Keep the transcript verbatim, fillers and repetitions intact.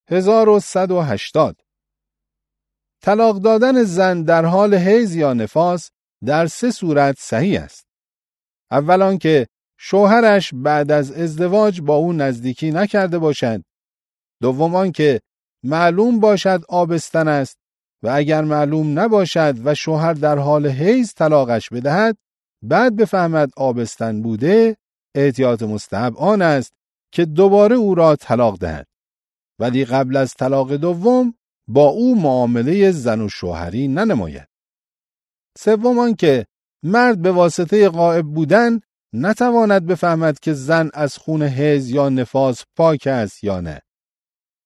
هزار و صد و هشتاد. طلاق دادن زن در حال حیض یا نفاس در سه صورت صحیح است. اول آن که شوهرش بعد از ازدواج با او نزدیکی نکرده باشد. دوم آن که معلوم باشد آبستن است و اگر معلوم نباشد و شوهر در حال حیض طلاقش بدهد، بعد بفهمد آبستن بوده، احتیاط مستحب آن است که دوباره او را طلاق دهد، ولی قبل از طلاق دوم با او معامله زن و شوهری ننماید. سوم آن که مرد به واسطه غائب بودن نتواند بفهمد که زن از خون حیض یا نفاس پاک است یا نه.